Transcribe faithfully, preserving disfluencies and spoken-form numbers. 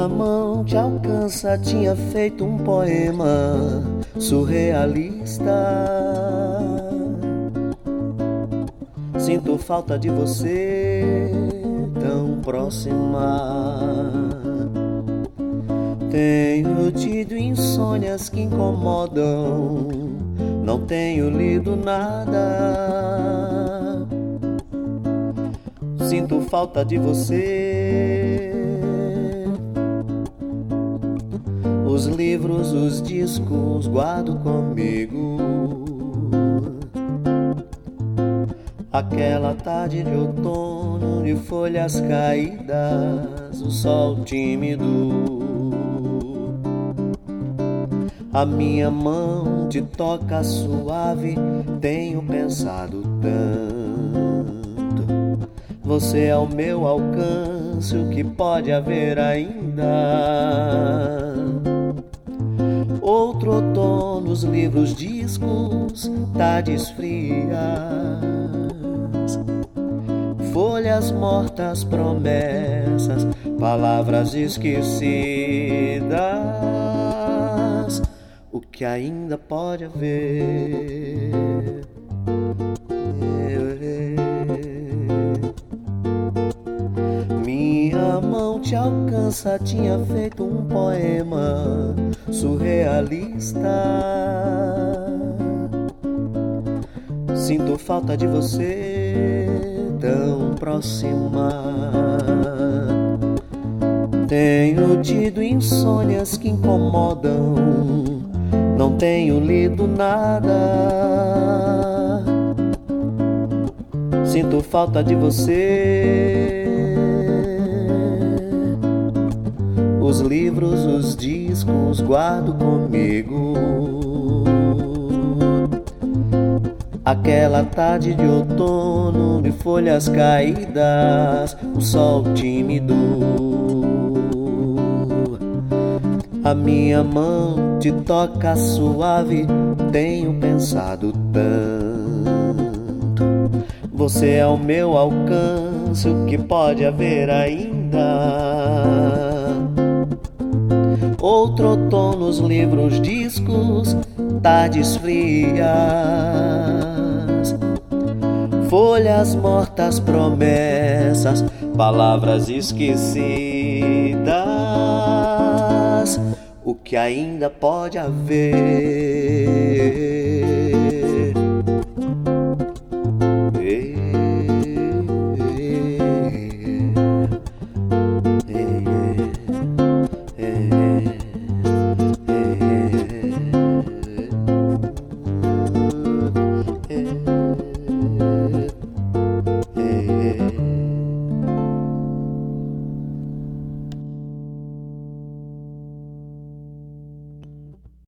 Minha mão te alcança, tinha feito um poema surrealista. Sinto falta de você tão próxima. Tenho tido insônias que incomodam. Não tenho lido nada. Sinto falta de você. Os livros, os discos guardo comigo. Aquela tarde de outono de folhas caídas, o sol tímido. A minha mão te toca suave, tenho pensado tanto. Você é ao meu alcance, o que pode haver ainda? Outro outono, os livros, discos, tardes frias, folhas mortas, promessas, palavras esquecidas. O que ainda pode haver? Minha mão te alcança, tinha feito um poema surrealista. Sinto falta de você tão próxima. Tenho tido insônias que incomodam. Não tenho lido nada. Sinto falta de você. Os livros, os discos guardo comigo. Aquela tarde de outono de folhas caídas, o sol tímido. A minha mão te toca suave, tenho pensado tanto. Você é ao meu alcance, o que pode haver ainda? Outro outono, os livros, discos, tardes frias, folhas mortas, promessas, palavras esquecidas. O que ainda pode haver?